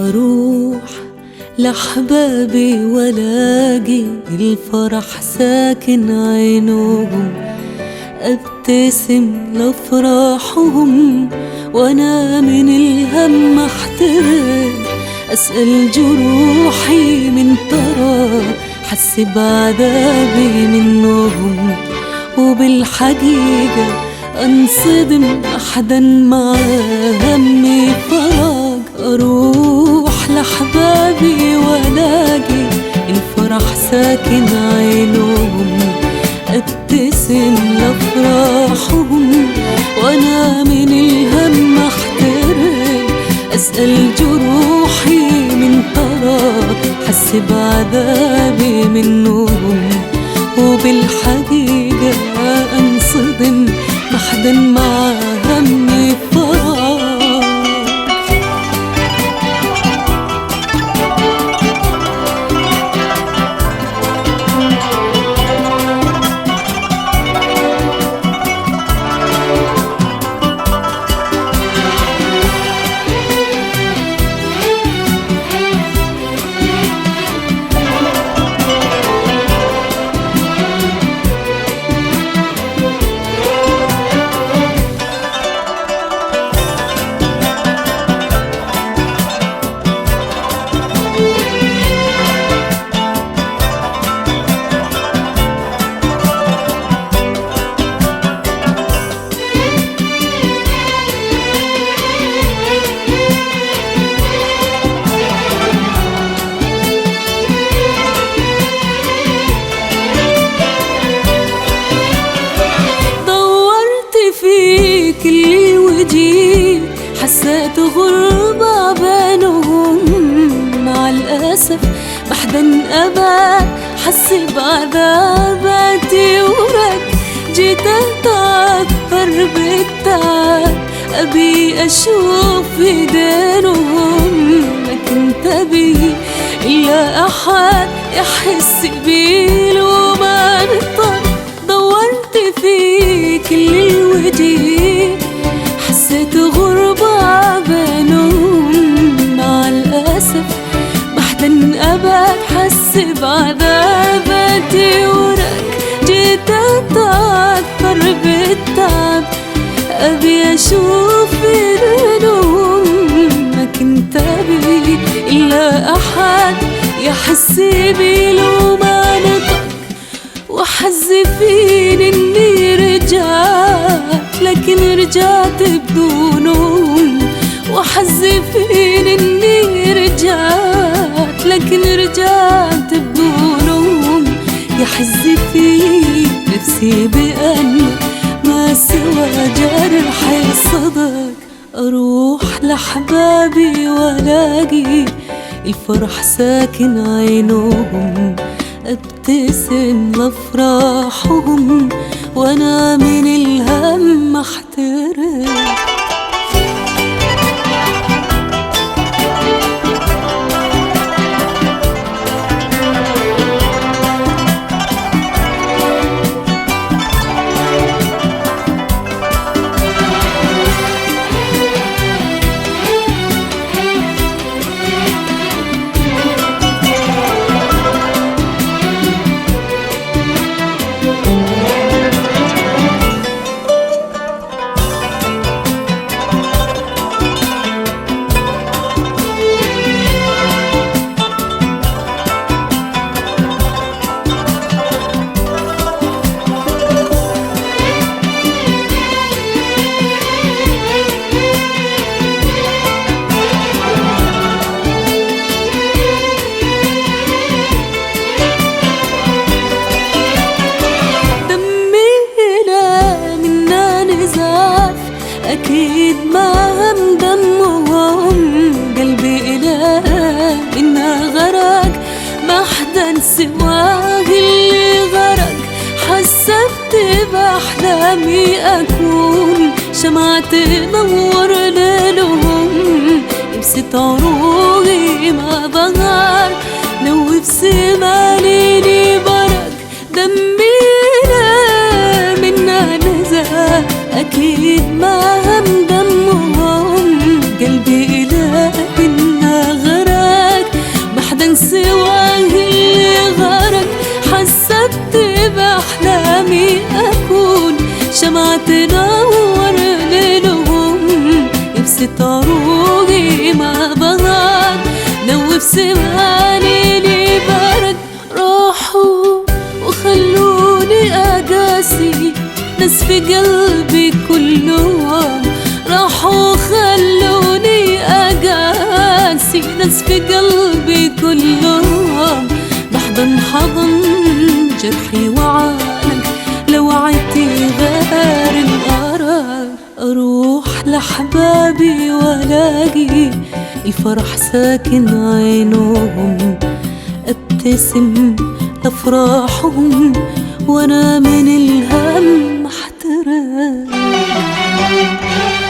أروح لأحبابي ولاقي الفرح ساكن عينهم، أبتسم لأفراحهم وأنا من الهم أحترق، أسأل جروحي من ترى حس بعذابي منهم، وبالحقيقة أنصدم أحدا مع همي فراق. أروح لأحبابي ولاقي الفرح ساكن عينهم، أبتسم لأفراحهم وأنا من الهم أحترق، أسأل جروحي من طرف حس بعذابي منهم، وبالحقيقة أنصدم محدا مع همي فراق. كل وجهي حسيت غربة بينهم، مع الأسف بحدا أبد حس بعذاباتي ورك، جيت أتأثر بالتعب أبي أشوف في دينهم، ما كنت أبي إلا أحد يحس بي لو ما نطق. دورت في كل الوجه حسيت غربة بينهم، مع الأسف بحدا أبد حس بعذاباتي ورك، جيت أتأثر بالتعب أبي أشوف بدونهم، ما كنت أبي إلا أحد يحس بي لو ما نطق. وحز فيني إني رجعت لكن رجعت بدونهم، وحز فيني إني رجعت لكن رجعت بدونهم، يحز في نفسي بأن ما سوى جرحي صدق. أروح لأحبابي ولاقي الفرح ساكن عينهم، أبتسم لأفراحهم وأنا من الهم أحترق. أكيد ما هم دمهم، قلبي إله إنها غرق ما حدا سواه اللي غرق، حسبت بأحلامي أكون شمعة تنور ليلهم، لبست عروقي ما ظهر لو بسما ليلي برق، دمي منها نزل أكيد ما هم دمهم، قلبي إله إنها غرق شمعة تنور ليلهم، يبسط عروقي مع بهار، نوف سماني لي برد. راحوا وخلوني أقاسي ناس في قلبي كلهم، راحوا خلوني أقاسي ناس في قلبي كلهم. بحضن حضن جرحي وعالج لو عدتي غير القرار. أروح لأحبابي ولاقي الفرح ساكن عينهم، ابتسم لأفراحهم وأنا من الهم محترق.